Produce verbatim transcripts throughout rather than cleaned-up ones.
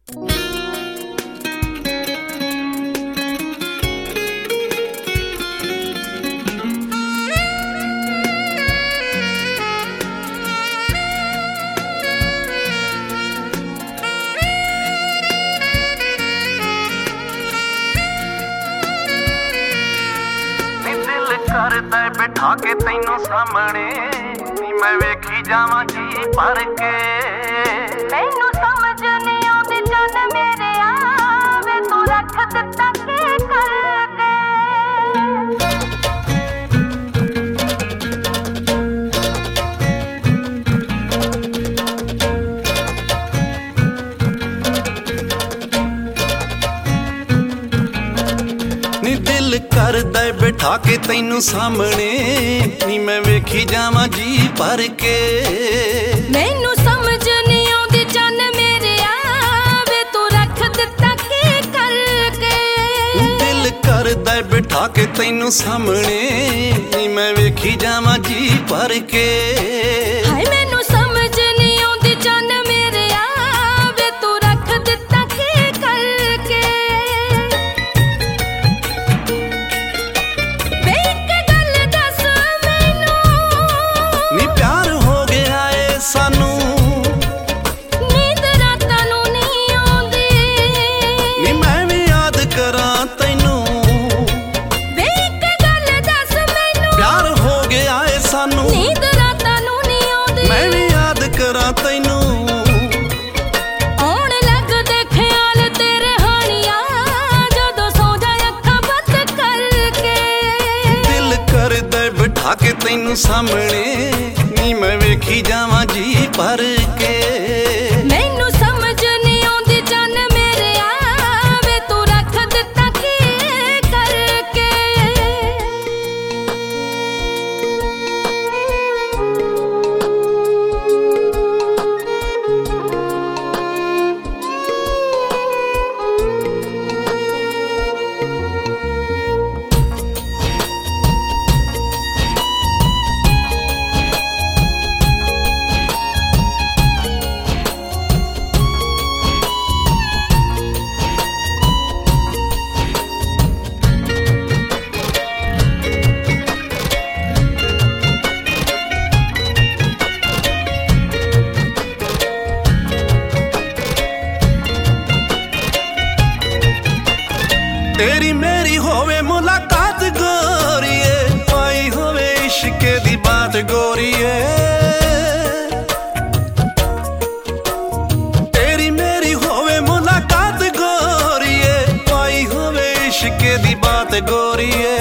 करदा बिठा के तैनू सामने नी मैं वेखी जावां जी भर के मैनू समझ नहीं आउंदी चन मेरे आवे तू रख दिता के करके नी दिल करदा बिठा के तैनू सामने नी मैं वेखी जावां जी भर के मैनू समझ नहीं आउंदी चन मेरे आवे तू रख दिता के करके दिल करदा बिठा के तैनू सामने नी मैं वेखी जावां जी भर के हाय मैनू समझ नहीं आउंदी चन मेरे आवे तू रख दिता के करके वे एक गल दस मैनू नी प्यार हो गया ए सानू नींद रातां नू नहीं आउंदी नी मैं भी याद करां तैनू वे एक गल दस मैनू प्यार हो गया ए सानू नींद रातां नू नहीं आउंदी मैं भी याद करां तैनू आउण लगदे ख्याल तेरे हानियां जदों सौ जाए अखां बंद करके दिल करदा बिठा के तैनू सामने नी मैं वेखी जावां जी भर के मैनू समझ नहीं आउंदी चन मेरे आवे तू रख दिता के करके तेरी मेरी होवे मुलाकात गोरिए पाई होवे इश्क दी बात गोरिए तेरी मेरी होवे मुलाकात गोरिए पाई होवे इश्क दी बात गोरिए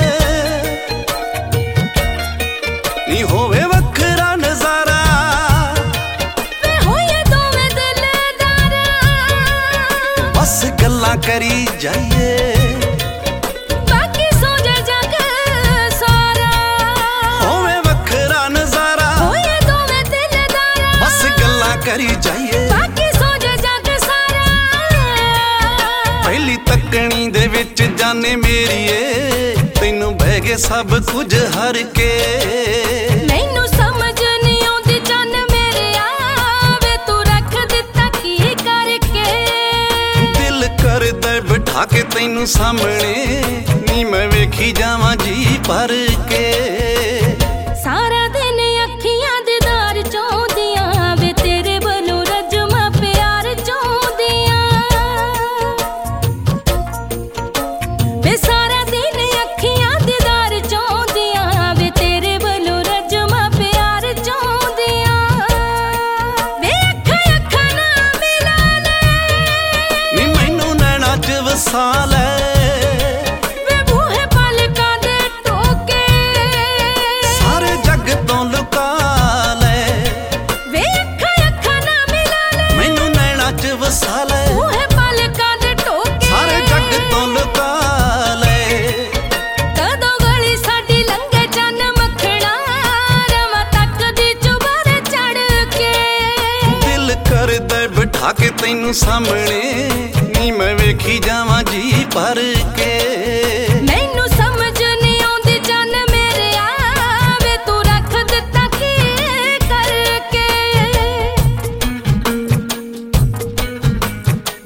नी होवे वखरा नजारा वे होए दोवें दिलदारा बस गल्लां करी जाइए बाकी सो जा जग सारा होवे वखरा नजारा होए दोवें दिलदारा बस गल्लां करी जाइए बाकी सो जा जग सारा पहली तकनी दे विच जाने मेरीए तैनू बह गए सब कुछ हर के मैनू समझ नहीं आउंदी चन मेरे आवे तू रख दिता की करके दिल करदा बिठा के तैनू सामने नी मैं वेखी जावां जी भर के सारा दिन अखियां दीदार चाहुंदियां वे तेरे बलों रजमा प्यार चाहुंदियां वे सारा दिन अखियां दीदार चाहुंदियां वे तेरे बलों रजमा प्यार चाहुंदियां वे अखां अखां ना मिला ले नी मैनू नैना च वसा ले वे बूहे पलकां दे टोके सारे जग तो लुका ले वे अखां अखां ना मिला ले मैनू नैना च वसा ले बूहे पलकां दे टोके सारे जग तो लुका ले कदों गली साडी लंघे चन मखना रवां तकदी चुबारे चढ़ के दिल करदा बिठा के तैनू सामने नी मैं वेखी जावां जी भर के मैनू समझ नहीं आउंदी चन मेरे आवे तू रख दिता के करके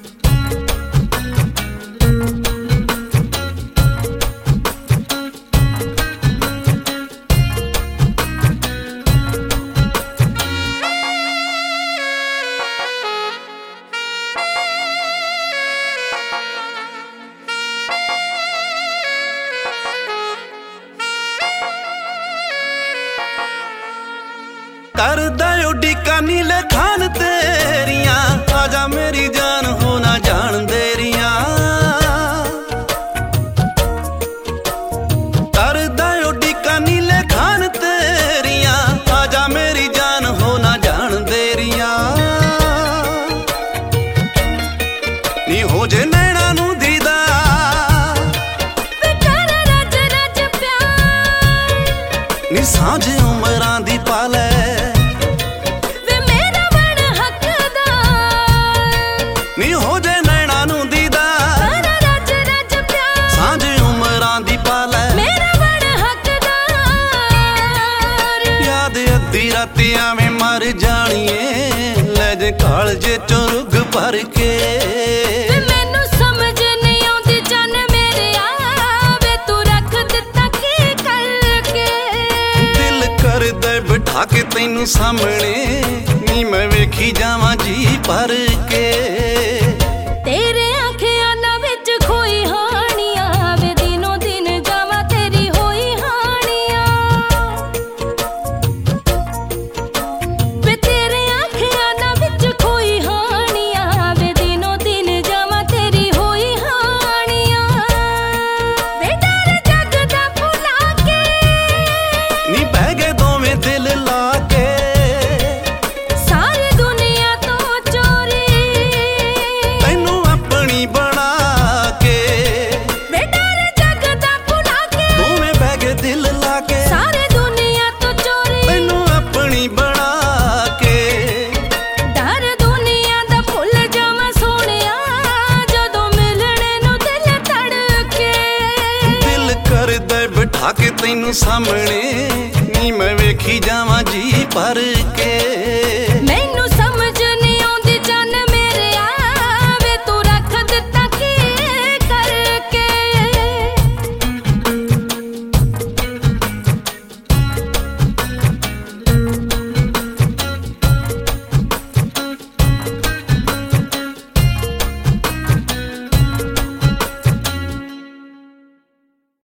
ਕਾਲਜੇ ਚੋਂ ਰੁੱਗ ਭਰ ਕੇ। ਵੇ ਮੈਨੂੰ ਸਮਝ ਨਹੀਂ ਆਉਂਦੀ ਜਾਨ ਮੇਰਿਆ ਵੇ ਤੂੰ ਰੱਖ ਦਿੱਤਾ ਕੀ ਕਰਕੇ। ਦਿਲ ਕਰਦਾ ਬਿਠਾ ਕੇ ਤੈਨੂੰ ਸਾਹਮਣੇ ਨੀ ਮੈਂ ਵੇਖੀ ਜਾਵਾਂ ਜੀ ਭਰ ਕੇ। ਤੇਰੇ ਅੱਖਾਂ ਨਾ ਵਿੱਚ ਖੋਈ ਹਾਣੀਆਂ ਵੇ ਦਿਨੋਂ ਦਿਨ ਜਾਵਾਂ ਤੇਰੀ ਹੋਈ ਹਾਣੀਆਂ। ਵੇ ਤੇਰੇ ਅੱਖਾਂ ਨਾ ਵਿੱਚ ਖੋਈ ਹਾਣੀਆਂ ਵੇ ਦਿਨੋਂ ਦਿਨ ਜਾਵਾਂ ਤੇਰੀ ਹੋਈ ਹਾਣੀਆਂ। ਵੇ ਡਰ ਜੱਗ ਦਾ ਭੁਲਾ ਕੇ ਨੀ ਬਹਿ ਗਏ ਦੋਵੇਂ ਦਿਲ ਲਾ ਕੇ। ਸਾਰੀ ਦੁਨੀਆ ਤੋਂ ਚੋਰੀ ਤੈਨੂੰ ਆਪਣੀ ਬਣਾ ਕੇ। ਵੇ ਡਰ ਜੱਗ ਦਾ ਭੁਲਾ ਕੇ ਦੋਵੇਂ ਬਹਿ ਗਏ ਦਿਲ ਲਾ ਕੇ। ਸਾਰੀ ਦੁਨੀਆ ਤੋਂ ਚੋਰੀ ਤੈਨੂੰ ਆਪਣੀ ਬਣਾ ਕੇ। ਡਰ ਦੁਨੀਆ ਦਾ ਭੁੱਲ ਜਾਵਾਂ ਸੋਹਣਿਆ ਜਦੋਂ ਮਿਲਣੇ ਨੂੰ ਦਿਲ ਧੜਕੇ। ਦਿਲ ਕਰਦਾ ਬਿਠਾ ਕੇ ਤੈਨੂੰ ਸਾਹਮਣੇ ਨੀ ਮੈਂ ਵੇਖੀ ਜਾਵਾਂ ਜੀ ਭਰ ਕੇ।